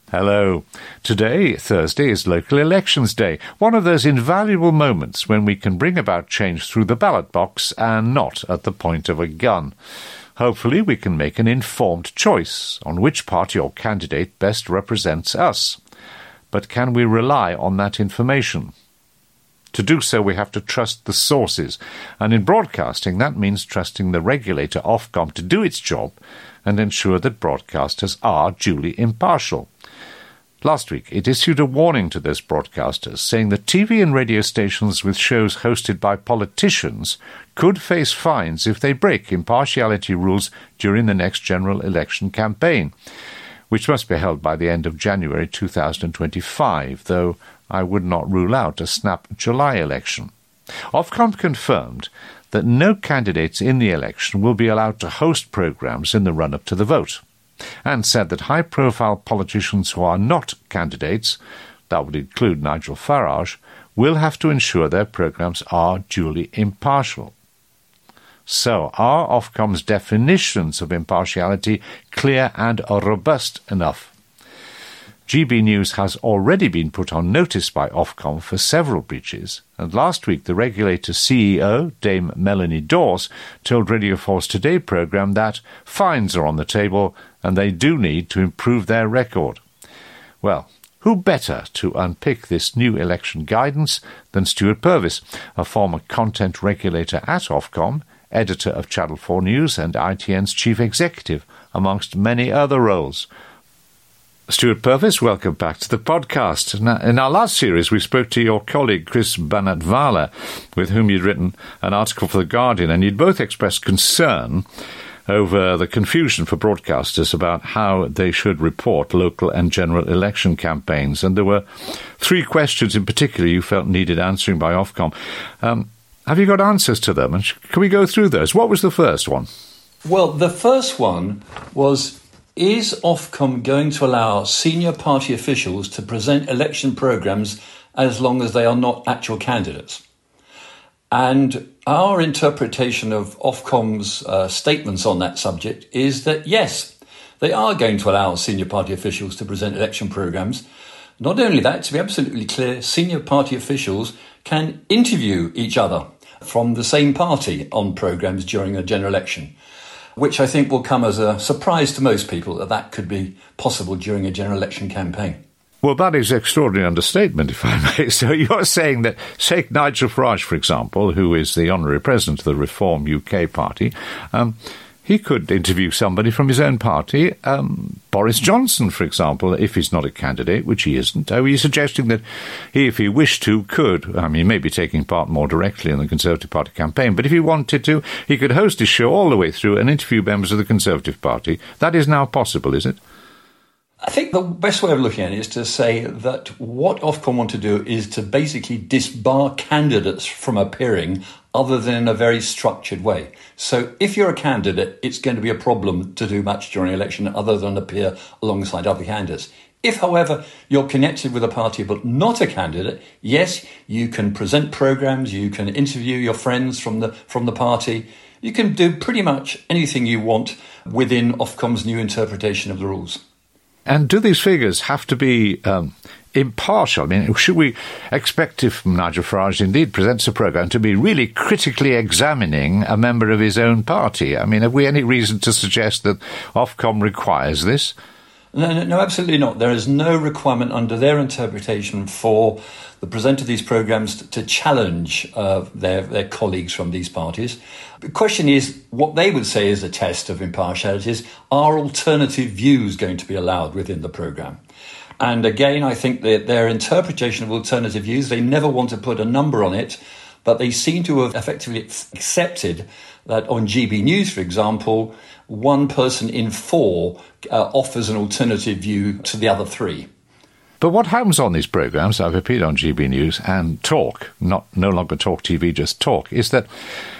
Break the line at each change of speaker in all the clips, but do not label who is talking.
Hello. Today, Thursday, is Local Elections Day, one of those invaluable moments when we can bring about change through the ballot box and not at the point of a gun. Hopefully we can make an informed choice on which party or candidate best represents us. But can we rely on that information? To do so, we have to trust the sources, and in broadcasting that means trusting the regulator Ofcom to do its job and ensure that broadcasters are duly impartial. Last week, it issued a warning to those broadcasters, saying that TV and radio stations with shows hosted by politicians could face fines if they break impartiality rules during the next general election campaign, which must be held by the end of January 2025, though I would not rule out a snap July election. Ofcom confirmed that no candidates in the election will be allowed to host programmes in the run-up to the vote, and said that high-profile politicians who are not candidates, that would include Nigel Farage, will have to ensure their programmes are duly impartial. So, are Ofcom's definitions of impartiality clear and robust enough? GB News has already been put on notice by Ofcom for several breaches, and last week the regulator's CEO, Dame Melanie Dawes, told Radio 4's Today programme that fines are on the table and they do need to improve their record. Well, who better to unpick this new election guidance than Stuart Purvis, a former content regulator at Ofcom, editor of Channel 4 News and ITN's chief executive, amongst many other roles. Stuart Purvis, welcome back to the podcast. Now, in our last series, we spoke to your colleague Chris Banatvala, with whom you'd written an article for The Guardian, and you'd both expressed concern over the confusion for broadcasters about how they should report local and general election campaigns. And there were three questions in particular you felt needed answering by Ofcom. Have you got answers to them? And can we go through those? What was the first one?
Well, the first one was, is Ofcom going to allow senior party officials to present election programmes as long as they are not actual candidates? And our interpretation of Ofcom's statements on that subject is that, yes, they are going to allow senior party officials to present election programmes. Not only that, to be absolutely clear, senior party officials can interview each other from the same party on programmes during a general election, which I think will come as a surprise to most people that could be possible during a general election campaign.
Well, that is extraordinary understatement, if I may. So you're saying that, say, Nigel Farage, for example, who is the honorary president of the Reform UK party, he could interview somebody from his own party. Boris Johnson, for example, if he's not a candidate, which he isn't. Are you suggesting that he, if he wished to, could? I mean, he may be taking part more directly in the Conservative Party campaign, but if he wanted to, he could host his show all the way through and interview members of the Conservative Party. That is now possible, is it?
I think the best way of looking at it is to say that what Ofcom want to do is to basically disbar candidates from appearing other than in a very structured way. So if you're a candidate, it's going to be a problem to do much during an election other than appear alongside other candidates. If, however, you're connected with a party but not a candidate, yes, you can present programmes, you can interview your friends from the party, you can do pretty much anything you want within Ofcom's new interpretation of the rules.
And do these figures have to be impartial? I mean, should we expect, if Nigel Farage indeed presents a programme, to be really critically examining a member of his own party? I mean, have we any reason to suggest that Ofcom requires this?
No, absolutely not. There is no requirement under their interpretation for the presenter of these programmes to challenge their colleagues from these parties. The question is, what they would say is a test of impartiality is, are alternative views going to be allowed within the programme? And again, I think that their interpretation of alternative views, they never want to put a number on it, but they seem to have effectively accepted that on GB News, for example, one person in four offers an alternative view to the other three.
But what happens on these programmes, I've appeared on GB News and Talk, no longer Talk TV, just Talk, is that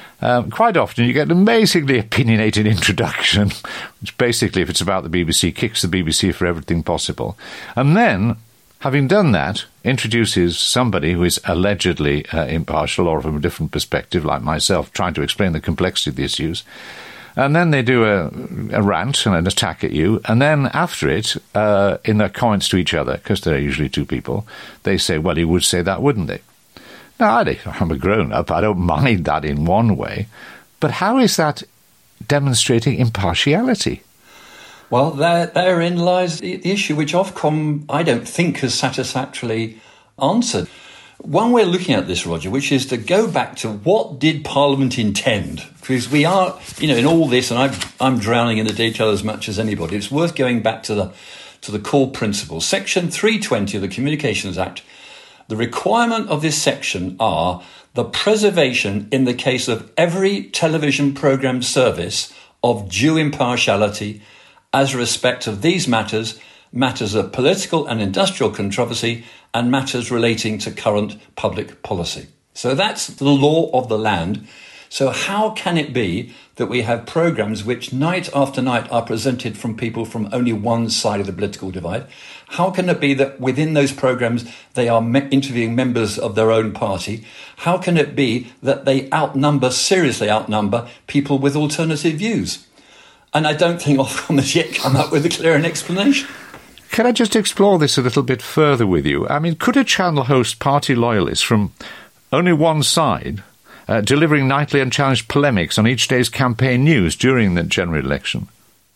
quite often you get an amazingly opinionated introduction, which basically, if it's about the BBC, kicks the BBC for everything possible. And then, having done that, introduces somebody who is allegedly impartial or from a different perspective, like myself, trying to explain the complexity of the issues. And then they do a rant and an attack at you. And then after it, in their comments to each other, because they're usually two people, they say, well, he would say that, wouldn't he? Now, I'm a grown-up. I don't mind that in one way. But how is that demonstrating impartiality?
Well, therein lies the issue, which Ofcom, I don't think, has satisfactorily answered. One way of looking at this, Roger, which is to go back to what did Parliament intend? Because we are, in all this, and I'm drowning in the detail as much as anybody, it's worth going back to the core principles. Section 320 of the Communications Act, the requirement of this section are the preservation, in the case of every television programme service, of due impartiality as respect of these matters of political and industrial controversy, and matters relating to current public policy. So that's the law of the land. So how can it be that we have programmes which night after night are presented from people from only one side of the political divide? How can it be that within those programmes they are interviewing members of their own party? How can it be that they seriously outnumber people with alternative views? And I don't think Ofcom has yet come up with a clear explanation.
Can I just explore this a little bit further with you? I mean, could a channel host party loyalists from only one side, delivering nightly unchallenged polemics on each day's campaign news during the general election?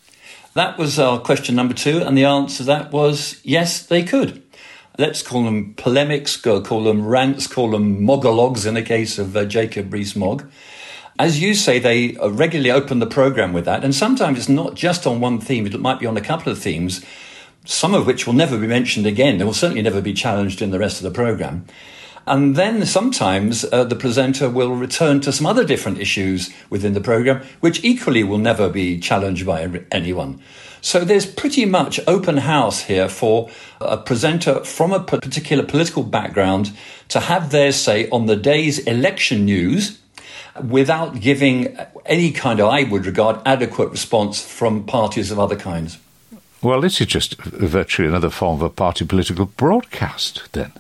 That was our question number 2, and the answer to that was yes, they could. Let's call them polemics, call them rants, call them monologues in the case of Jacob Rees-Mogg. As you say, they regularly open the programme with that, and sometimes it's not just on one theme, it might be on a couple of themes, some of which will never be mentioned again. They will certainly never be challenged in the rest of the programme. And then sometimes the presenter will return to some other different issues within the programme, which equally will never be challenged by anyone. So there's pretty much open house here for a presenter from a particular political background to have their say on the day's election news without giving any kind of, I would regard, adequate response from parties of other kinds.
Well, this is just virtually another form of a party political broadcast, then.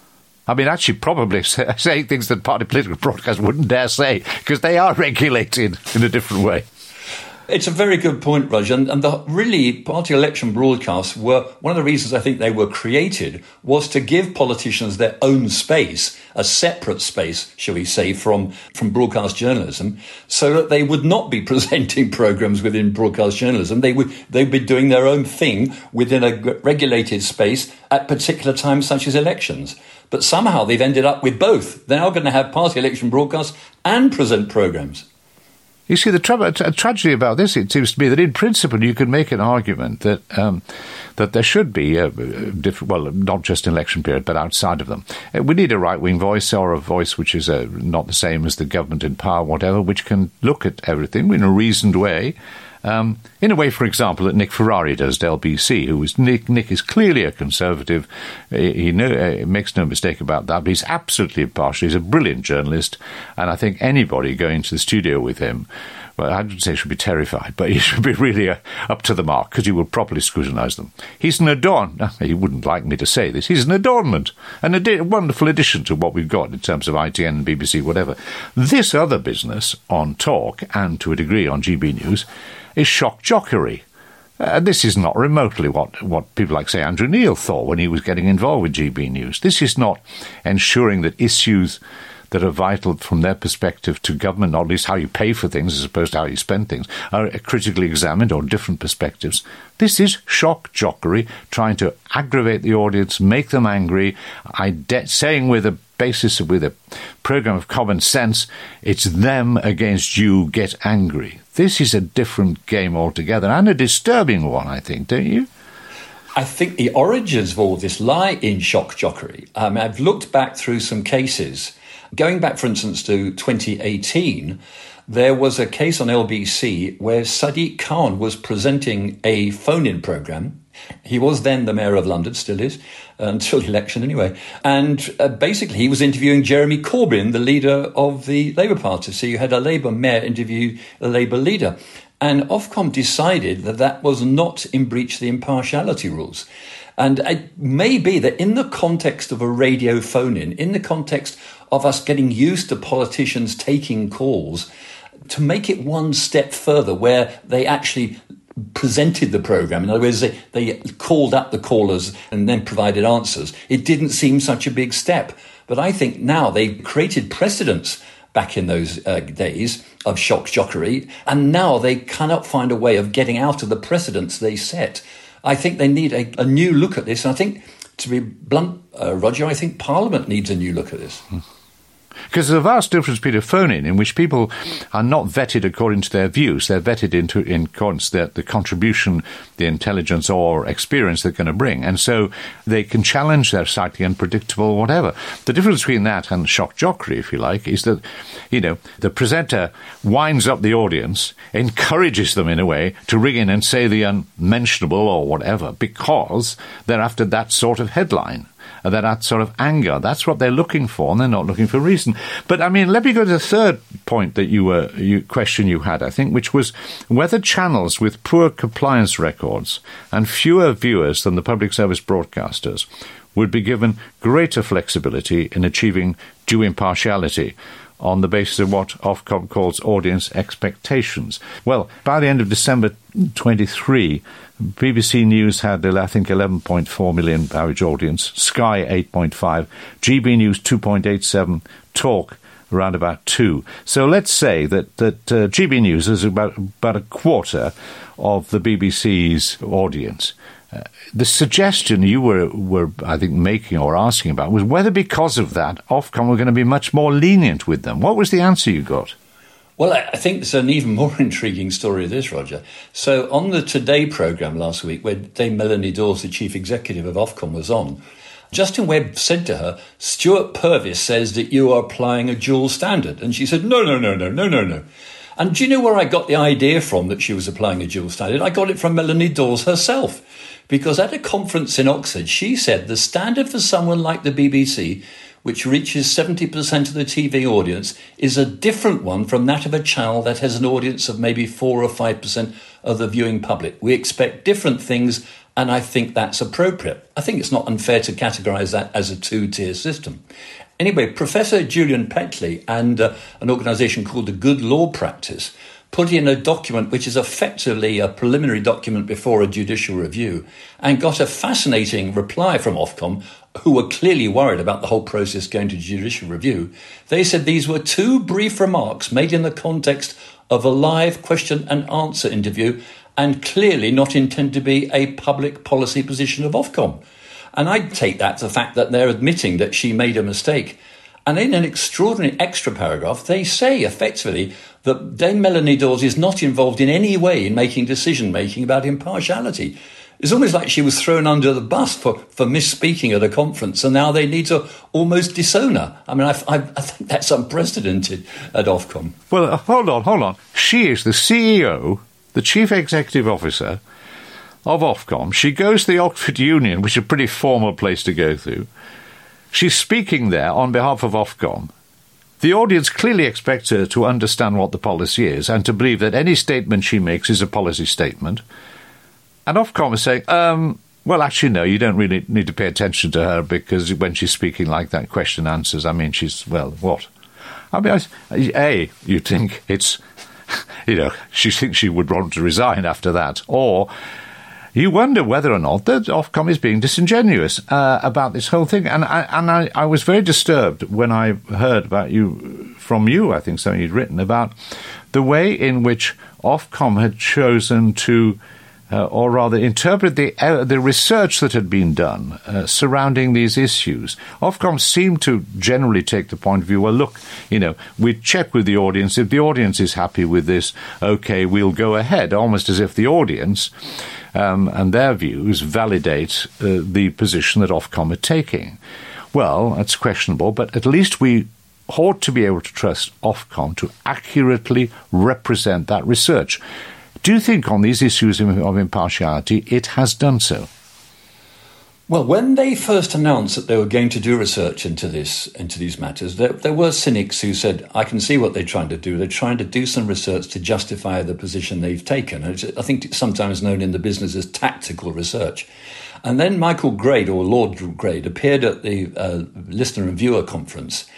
I mean, actually probably saying things that party political broadcasts wouldn't dare say, because they are regulated in a different way.
It's a very good point, Roger. And the really party election broadcasts were, one of the reasons I think they were created was to give politicians their own space, a separate space, shall we say, from broadcast journalism, so that they would not be presenting programmes within broadcast journalism. They'd be doing their own thing within a regulated space at particular times such as elections. But somehow they've ended up with both. They're now going to have party election broadcasts and present programmes.
You see, the tragedy about this, it seems to me that in principle you could make an argument that that there should be not just in election period, but outside of them. We need a right-wing voice, or a voice which is not the same as the government in power, whatever, which can look at everything in a reasoned way. In a way, for example, that Nick Ferrari does to LBC, Nick is clearly a conservative. He makes no mistake about that, but he's absolutely impartial. He's a brilliant journalist, and I think anybody going to the studio with him, well, I wouldn't say should be terrified, but he should be really up to the mark, because he will properly scrutinise them. He's an adornment. He wouldn't like me to say this. He's an adornment, and a wonderful addition to what we've got in terms of ITN and BBC, whatever. This other business on Talk, and to a degree on GB News, is shock jockery. This is not remotely what people like, say, Andrew Neil thought when he was getting involved with GB News. This is not ensuring that issues that are vital from their perspective to government, or at least how you pay for things as opposed to how you spend things, are critically examined, or different perspectives. This is shock jockery, trying to aggravate the audience, make them angry, saying with a programme of common sense, it's them against you, get angry. This is a different game altogether, and a disturbing one, I think, don't you?
I think the origins of all this lie in shock jockery. I've looked back through some cases. Going back, for instance, to 2018, there was a case on LBC where Sadiq Khan was presenting a phone-in programme. He was then the Mayor of London, still is, until the election anyway. And basically he was interviewing Jeremy Corbyn, the leader of the Labour Party. So you had a Labour mayor interview a Labour leader. And Ofcom decided that was not in breach of the impartiality rules. And it may be that in the context of a radio phone-in, in the context of us getting used to politicians taking calls, to make it one step further, where they actually presented the programme. In other words, they called up the callers and then provided answers. It didn't seem such a big step. But I think now they created precedents back in those days of shock jockery, and now they cannot find a way of getting out of the precedents they set. I think they need a new look at this. And I think, to be blunt, Roger, I think Parliament needs a new look at this.
Because there's a vast difference between a phone-in in which people are not vetted according to their views. They're vetted in accordance to the contribution, the intelligence or experience they're going to bring. And so they can challenge their slightly unpredictable whatever. The difference between that and shock jockery, if you like, is that, the presenter winds up the audience, encourages them in a way to ring in and say the unmentionable or whatever because they're after that sort of headline. That sort of anger. That's what they're looking for, and they're not looking for reason. But, let me go to the third point that question you had, I think, which was whether channels with poor compliance records and fewer viewers than the public service broadcasters would be given greater flexibility in achieving due impartiality on the basis of what Ofcom calls audience expectations. Well, by the end of December 23, BBC News had, I think, 11.4 million average audience, Sky 8.5, GB News 2.87, Talk around about 2. So let's say that GB News is about a quarter of the BBC's audience. The suggestion you were, I think, making or asking about was whether because of that, Ofcom were going to be much more lenient with them. What was the answer you got?
Well, I think there's an even more intriguing story of this, Roger. So on the Today programme last week, where Dame Melanie Dawes, the chief executive of Ofcom, was on, Justin Webb said to her, Stuart Purvis says that you are applying a dual standard. And she said, no. And do you know where I got the idea from that she was applying a dual standard? I got it from Melanie Dawes herself. Because at a conference in Oxford, she said the standard for someone like the BBC, which reaches 70% of the TV audience, is a different one from that of a channel that has an audience of maybe 4 or 5% of the viewing public. We expect different things, and I think that's appropriate. I think it's not unfair to categorise that as a two-tier system. Anyway, Professor Julian Petley and an organisation called the Good Law Practice put in a document which is effectively a preliminary document before a judicial review, and got a fascinating reply from Ofcom, who were clearly worried about the whole process going to judicial review. They said these were 2 brief remarks made in the context of a live question and answer interview, and clearly not intended to be a public policy position of Ofcom. And I take that to the fact that they're admitting that she made a mistake. And in an extraordinary extra paragraph, they say effectively that Dame Melanie Dawes is not involved in any way in making decision-making about impartiality. It's almost like she was thrown under the bus for misspeaking at a conference, and now they need to almost disown her. I mean, I think that's unprecedented at Ofcom.
Well, hold on. She is the CEO, the Chief Executive Officer of Ofcom. She goes to the Oxford Union, which is a pretty formal place to go through. She's speaking there on behalf of Ofcom. The audience clearly expects her to understand what the policy is and to believe that any statement she makes is a policy statement. And Ofcom is saying, well, actually, no, you don't really need to pay attention to her because when she's speaking like that, question answers, I mean, she's, well, what? I mean, you think it's, she thinks she would want to resign after that, or you wonder whether or not that Ofcom is being disingenuous about this whole thing. And I was very disturbed when I heard from you, I think something you'd written, about the way in which Ofcom had chosen to, or rather interpret the research that had been done surrounding these issues. Ofcom seemed to generally take the point of view, well, look, we check with the audience. If the audience is happy with this, okay, we'll go ahead, almost as if the audience and their views validate the position that Ofcom are taking. Well, that's questionable, but at least we ought to be able to trust Ofcom to accurately represent that research. Do you think on these issues of impartiality it has done so?
Well, when they first announced that they were going to do research into these matters, there were cynics who said, I can see what they're trying to do. They're trying to do some research to justify the position they've taken. I think it's sometimes known in the business as tactical research. And then Michael Grade, or Lord Grade, appeared at the Listener and Viewer conference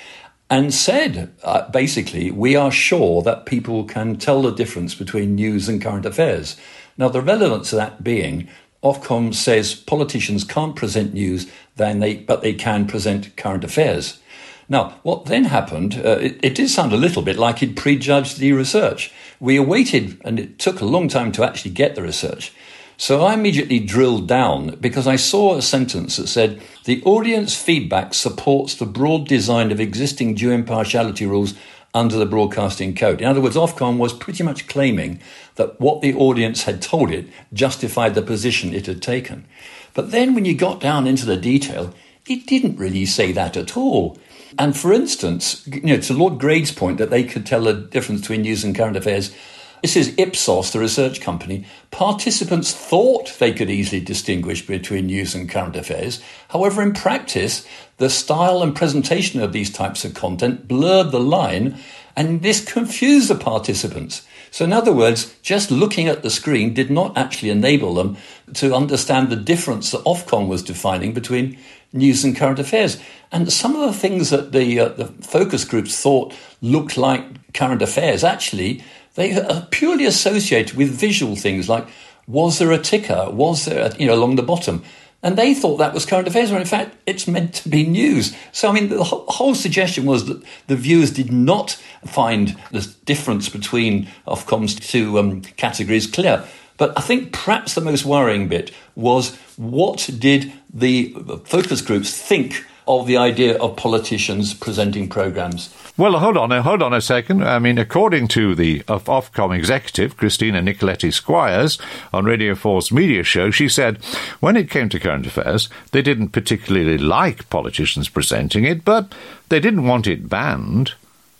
and said, basically, we are sure that people can tell the difference between news and current affairs. Now, the relevance of that being, Ofcom says politicians can't present news, but they can present current affairs. Now, what then happened, it did sound a little bit like he'd prejudged the research. We awaited, and it took a long time to actually get the research. So I immediately drilled down because I saw a sentence that said, the audience feedback supports the broad design of existing due impartiality rules under the Broadcasting Code. In other words, Ofcom was pretty much claiming that what the audience had told it justified the position it had taken. But then when you got down into the detail, it didn't really say that at all. And for instance, to Lord Grade's point that they could tell the difference between news and current affairs, this is Ipsos, the research company. Participants thought they could easily distinguish between news and current affairs. However, in practice, the style and presentation of these types of content blurred the line, and this confused the participants. So in other words, just looking at the screen did not actually enable them to understand the difference that Ofcom was defining between news and current affairs. And some of the things that the focus groups thought looked like current affairs, actually, they are purely associated with visual things like, was there a ticker? Was there, along the bottom? And they thought that was current affairs, when in fact it's meant to be news. So, the whole suggestion was that the viewers did not find the difference between Ofcom's two categories clear. But I think perhaps the most worrying bit was, what did the focus groups think of the idea of politicians presenting programmes?
Well, hold on a second. According to the Ofcom executive, Christina Nicoletti-Squires, on Radio 4's media show, she said when it came to current affairs, they didn't particularly like politicians presenting it, but they didn't want it banned.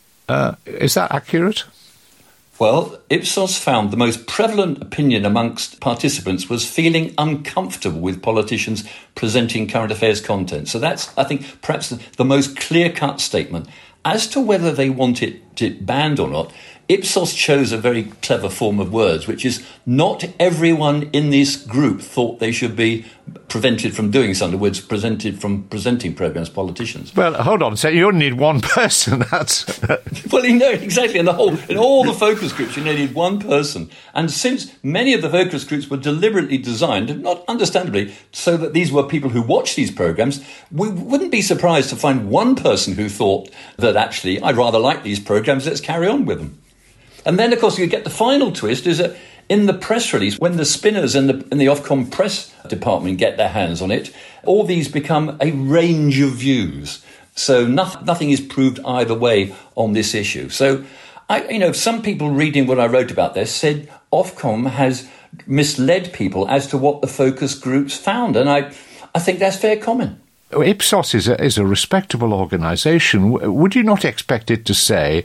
Is that accurate?
Well, Ipsos found the most prevalent opinion amongst participants was feeling uncomfortable with politicians presenting current affairs content. So that's, I think, perhaps the most clear-cut statement. As to whether they want it banned or not, Ipsos chose a very clever form of words, which is not everyone in this group thought they should be prevented from doing so. In other words, prevented from presenting programmes, politicians.
Well, hold on a second. You only need one person. That's
well, exactly. In all the focus groups, you only need one person. And since many of the focus groups were deliberately designed, not understandably, so that these were people who watch these programmes, we wouldn't be surprised to find one person who thought that actually, I'd rather like these programmes, let's carry on with them. And then, of course, you get the final twist is that in the press release, when the spinners in the Ofcom press department get their hands on it, all these become a range of views. So nothing is proved either way on this issue. So, some people reading what I wrote about this said Ofcom has misled people as to what the focus groups found. And I think that's fair comment.
Ipsos is a respectable organisation. Would you not expect it to say,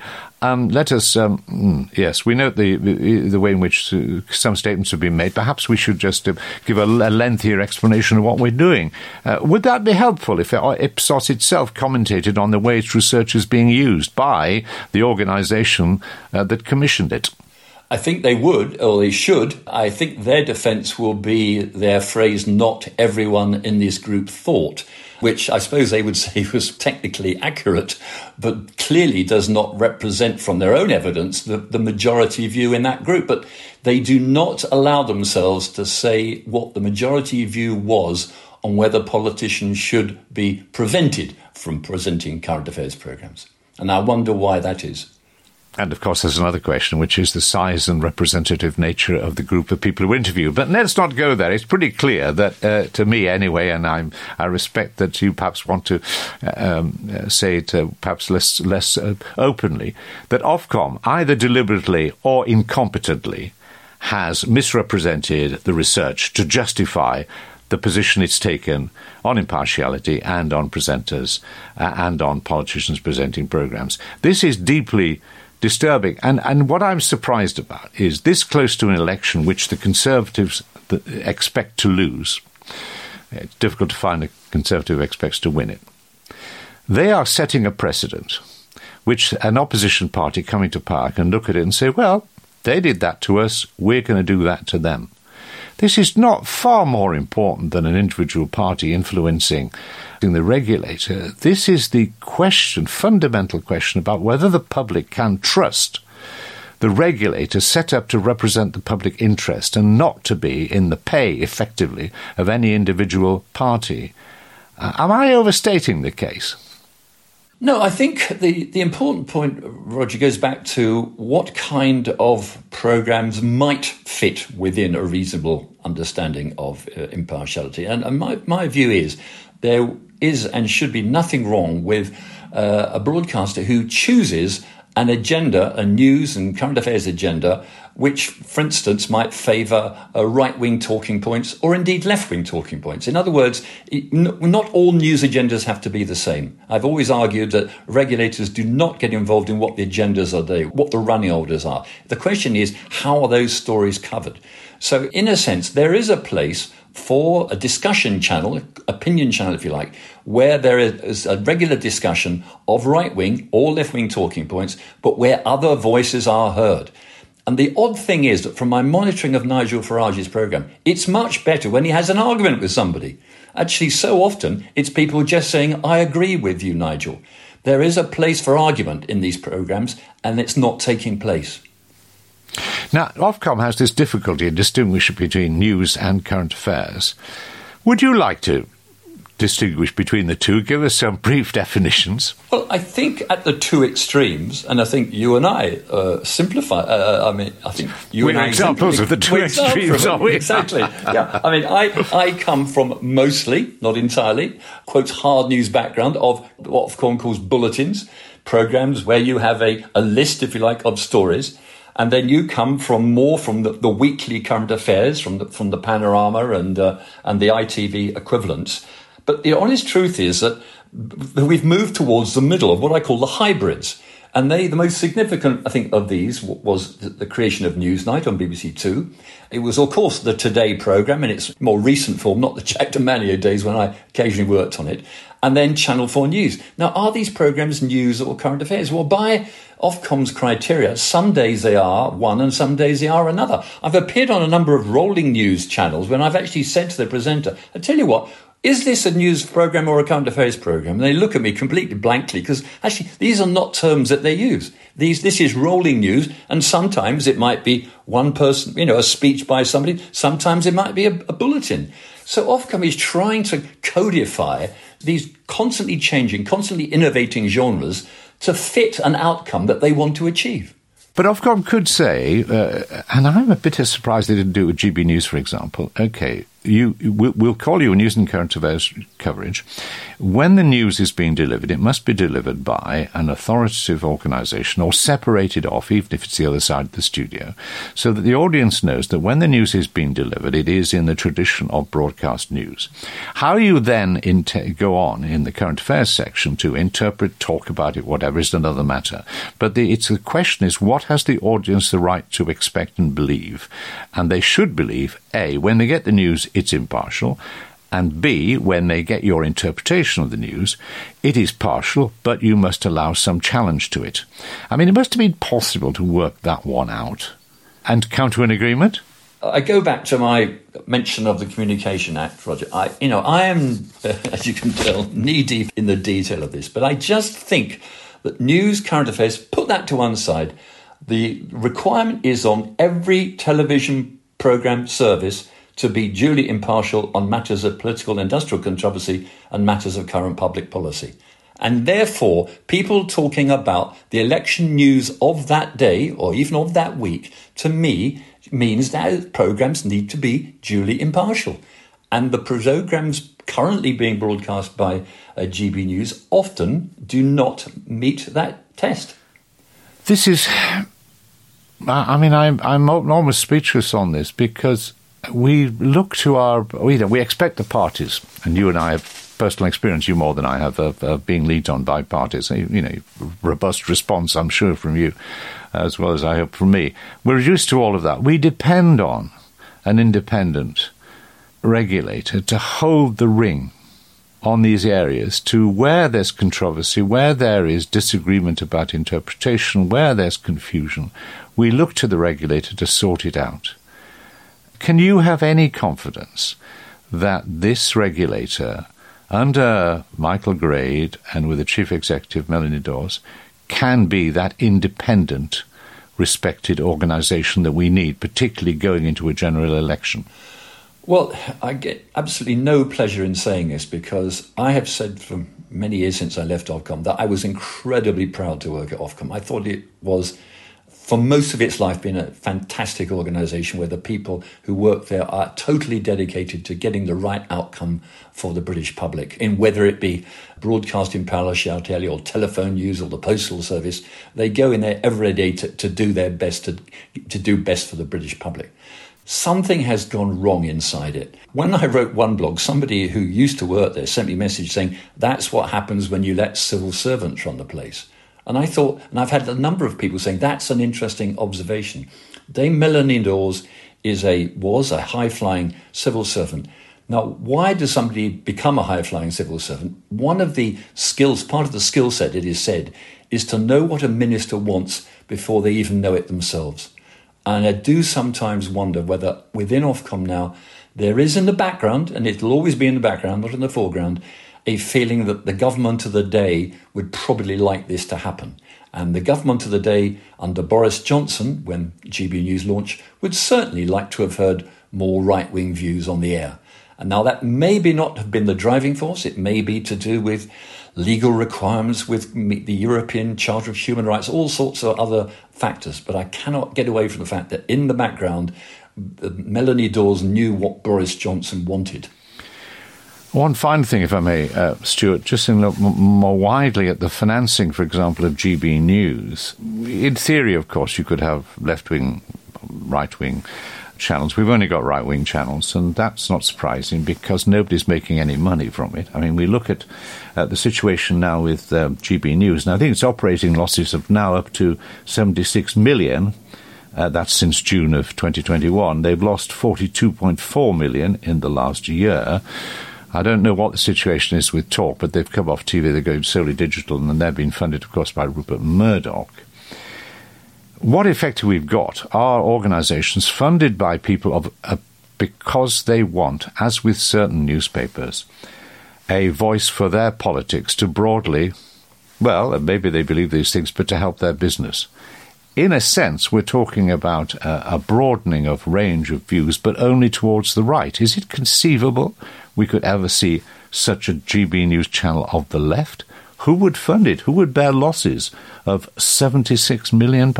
yes, we know the way in which some statements have been made. Perhaps we should just give a lengthier explanation of what we're doing. Would that be helpful if Ipsos itself commentated on the way its research is being used by the organisation that commissioned it?
I think they would, or they should. I think their defence will be their phrase, not everyone in this group thought, which I suppose they would say was technically accurate, but clearly does not represent from their own evidence the majority view in that group. But they do not allow themselves to say what the majority view was on whether politicians should be prevented from presenting current affairs programmes. And I wonder why that is.
And, of course, there's another question, which is the size and representative nature of the group of people who interview. But let's not go there. It's pretty clear that, to me anyway, and I respect that you perhaps want to say it perhaps less openly, that Ofcom, either deliberately or incompetently, has misrepresented the research to justify the position it's taken on impartiality and on presenters and on politicians presenting programmes. This is deeply disturbing. And what I'm surprised about is this close to an election which the Conservatives expect to lose. It's difficult to find a Conservative who expects to win it. They are setting a precedent which an opposition party coming to power can look at it and say, well, they did that to us, we're going to do that to them. This is not far more important than an individual party influencing the regulator. This is the question, fundamental question, about whether the public can trust the regulator set up to represent the public interest and not to be in the pay, effectively, of any individual party. Am I overstating the case?
No, I think the important point, Roger, goes back to what kind of programmes might fit within a reasonable understanding of impartiality. And my view is there is and should be nothing wrong with a broadcaster who chooses an agenda, a news and current affairs agenda, which, for instance, might favour right-wing talking points or indeed left-wing talking points. In other words, not all news agendas have to be the same. I've always argued that regulators do not get involved in what the agendas are, what the running orders are. The question is, how are those stories covered? So, in a sense, there is a place for a discussion channel, opinion channel, if you like, where there is a regular discussion of right-wing or left-wing talking points, but where other voices are heard. And the odd thing is that from my monitoring of Nigel Farage's programme, it's much better when he has an argument with somebody. Actually, so often, it's people just saying, I agree with you, Nigel. There is a place for argument in these programmes, and it's not taking place.
Now, Ofcom has this difficulty in distinguishing between news and current affairs. Would you like to distinguish between the two? Give us some brief definitions.
Well, I think at the two extremes, and I think you and I simplify. I think you and I
examples of the two extremes, are we?
Exactly. Yeah. I mean, I come from mostly, not entirely, quotes hard news background of what Ofcom calls bulletins, programmes where you have a list, if you like, of stories. And then you come from the weekly current affairs, from the Panorama and the ITV equivalents. But the honest truth is that we've moved towards the middle of what I call the hybrids. And the most significant, I think, of these was the creation of Newsnight on BBC Two. It was, of course, the Today programme in its more recent form, not the Jack D'Amanio days when I occasionally worked on it. And then Channel 4 News. Now, are these programmes news or current affairs? Well, by Ofcom's criteria, some days they are one and some days they are another. I've appeared on a number of rolling news channels when I've actually said to the presenter, I tell you what, is this a news programme or a current affairs programme? And they look at me completely blankly because actually these are not terms that they use. This is rolling news, and sometimes it might be one person, a speech by somebody. Sometimes it might be a bulletin. So Ofcom is trying to codify these constantly changing, constantly innovating genres to fit an outcome that they want to achieve.
But Ofcom could say, and I'm a bit surprised they didn't do it with GB News, for example, OK, we'll call you a news and current affairs coverage. When the news is being delivered, it must be delivered by an authoritative organisation or separated off, even if it's the other side of the studio, so that the audience knows that when the news is being delivered, it is in the tradition of broadcast news. How you then go on in the current affairs section to interpret, talk about it, whatever, is another matter. But the question is, what has the audience the right to expect and believe? And they should believe, A, when they get the news, it's impartial, and B, when they get your interpretation of the news, it is partial, but you must allow some challenge to it. I mean, it must have been possible to work that one out and come to an agreement.
I go back to my mention of the Communication Act, Roger. I am, as you can tell, knee-deep in the detail of this, but I just think that news, current affairs, put that to one side. The requirement is on every television programme service to be duly impartial on matters of political and industrial controversy and matters of current public policy. And therefore, people talking about the election news of that day or even of that week, to me, means that programmes need to be duly impartial. And the programmes currently being broadcast by GB News often do not meet that test.
This is... I'm almost speechless on this because we look to we expect the parties, and you and I have personal experience, you more than I have, of being leaned on by parties. Robust response, I'm sure, from you, as well as I hope from me. We're used to all of that. We depend on an independent regulator to hold the ring on these areas, to where there's controversy, where there is disagreement about interpretation, where there's confusion. We look to the regulator to sort it out. Can you have any confidence that this regulator, under Michael Grade and with the Chief Executive Melanie Dawes, can be that independent, respected organisation that we need, particularly going into a general election?
Well, I get absolutely no pleasure in saying this because I have said for many years since I left Ofcom that I was incredibly proud to work at Ofcom. I thought it was, for most of its life, been a fantastic organisation where the people who work there are totally dedicated to getting the right outcome for the British public, in whether it be broadcasting parallel or telephone use or the postal service. They go in there every day to do their best, to do best for the British public. Something has gone wrong inside it. When I wrote one blog, somebody who used to work there sent me a message saying, that's what happens when you let civil servants run the place. And I thought, and I've had a number of people saying, that's an interesting observation. Dame Melanie Dawes was a high-flying civil servant. Now, why does somebody become a high-flying civil servant? One of the skills, part of the skill set, it is said, is to know what a minister wants before they even know it themselves. And I do sometimes wonder whether within Ofcom now, there is in the background, and it'll always be in the background, not in the foreground, a feeling that the government of the day would probably like this to happen. And the government of the day under Boris Johnson, when GB News launched, would certainly like to have heard more right-wing views on the air. And now that maybe not have been the driving force. It may be to do with legal requirements, with the European Charter of Human Rights, all sorts of other factors. But I cannot get away from the fact that in the background, Melanie Dawes knew what Boris Johnson wanted.
One final thing, if I may, Stuart, just to look more widely at the financing, for example, of GB News. In theory, of course, you could have left-wing, right-wing channels. We've only got right-wing channels, and that's not surprising because nobody's making any money from it. I mean, we look at the situation now with GB News, and I think its operating losses have now up to 76 million. That's since June of 2021. They've lost 42.4 million in the last year. I don't know what the situation is with Talk, but they've come off TV, they're going solely digital, and they're being funded, of course, by Rupert Murdoch. What effect we've got are organisations funded by people because they want, as with certain newspapers, a voice for their politics to broadly, well, maybe they believe these things, but to help their business. In a sense, we're talking about a broadening of range of views, but only towards the right. Is it conceivable we could ever see such a GB News channel of the left? Who would fund it? Who would bear losses of £76 million?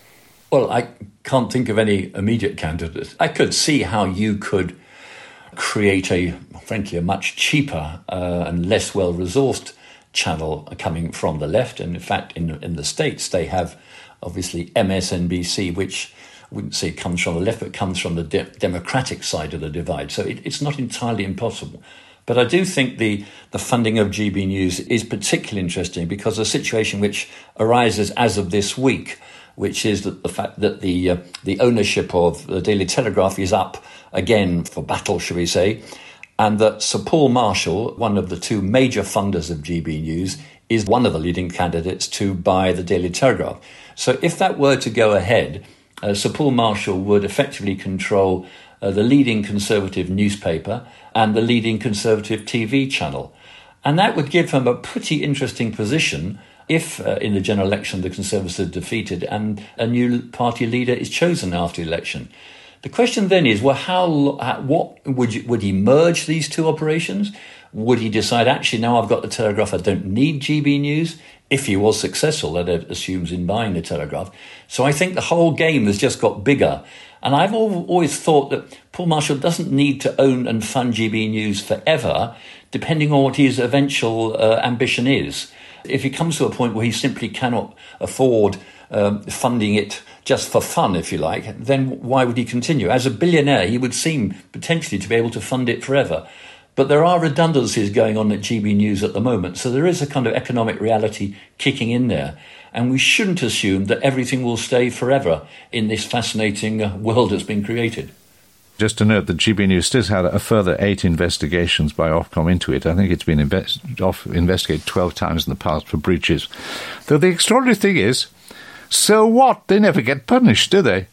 Well, I can't think of any immediate candidate. I could see how you could create frankly, a much cheaper and less well-resourced channel coming from the left. And in fact, in the States, they have obviously MSNBC, which I wouldn't say comes from the left, but comes from the Democratic side of the divide. So it's not entirely impossible. But I do think the funding of GB News is particularly interesting because a situation which arises as of this week, which is that the fact that the ownership of the Daily Telegraph is up again for battle, shall we say, and that Sir Paul Marshall, one of the two major funders of GB News, is one of the leading candidates to buy the Daily Telegraph. So if that were to go ahead, Sir Paul Marshall would effectively control the leading Conservative newspaper and the leading Conservative TV channel. And that would give him a pretty interesting position if in the general election the Conservatives are defeated and a new party leader is chosen after the election. The question then is, well, what would he merge these two operations? Would he decide, actually, now I've got the Telegraph, I don't need GB News? If he was successful, that assumes in buying the Telegraph. So I think the whole game has just got bigger. And I've always thought that Paul Marshall doesn't need to own and fund GB News forever, depending on what his eventual ambition is. If he comes to a point where he simply cannot afford funding it just for fun, if you like, then why would he continue? As a billionaire, he would seem potentially to be able to fund it forever. But there are redundancies going on at GB News at the moment, so there is a kind of economic reality kicking in there. And we shouldn't assume that everything will stay forever in this fascinating world that's been created.
Just to note that GB News still had a further 8 investigations by Ofcom into it. I think it's been investigated 12 times in the past for breaches. Though the extraordinary thing is, so what? They never get punished, do they?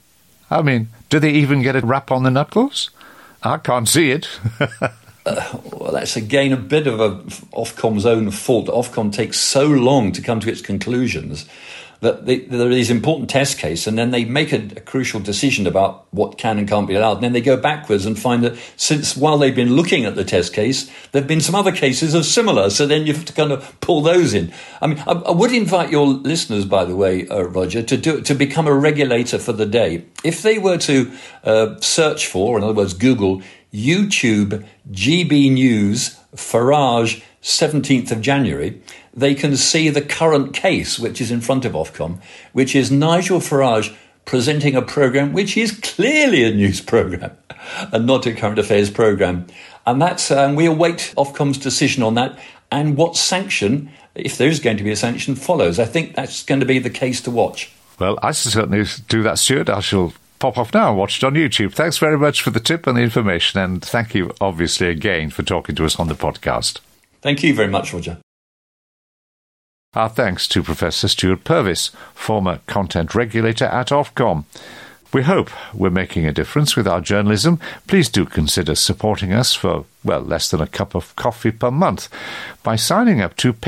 I mean, do they even get a rap on the knuckles? I can't see it.
Well, that's again a bit of Ofcom's own fault. Ofcom takes so long to come to its conclusions that there are these important test cases, and then they make a crucial decision about what can and can't be allowed. And then they go backwards and find that while they've been looking at the test case, there have been some other cases of similar. So then you have to kind of pull those in. I mean, I would invite your listeners, by the way, Roger, to become a regulator for the day. If they were to search for, in other words, Google YouTube GB News Farage 17th of January, they can see the current case, which is in front of Ofcom, which is Nigel Farage presenting a programme which is clearly a news programme and not a current affairs programme. And we await Ofcom's decision on that and what sanction, if there is going to be a sanction, follows. I think that's going to be the case to watch.
Well, I shall certainly do that, Stuart. I shall pop off now and watch it on YouTube. Thanks very much for the tip and the information, and thank you, obviously, again for talking to us on the podcast.
Thank you very much, Roger.
Our thanks to Professor Stuart Purvis, former content regulator at Ofcom. We hope we're making a difference with our journalism. Please do consider supporting us for, less than a cup of coffee per month by signing up to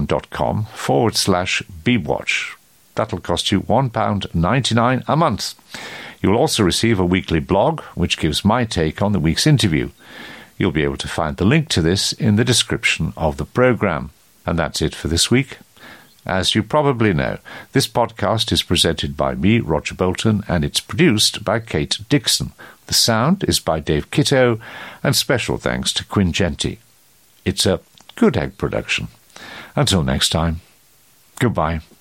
patreon.com/BeebWatch. That'll cost you £1.99 a month. You'll also receive a weekly blog, which gives my take on the week's interview. You'll be able to find the link to this in the description of the programme. And that's it for this week. As you probably know, this podcast is presented by me, Roger Bolton, and it's produced by Kate Dixon. The sound is by Dave Kitto, and special thanks to Quinn Genty. It's a Good Egg production. Until next time, goodbye.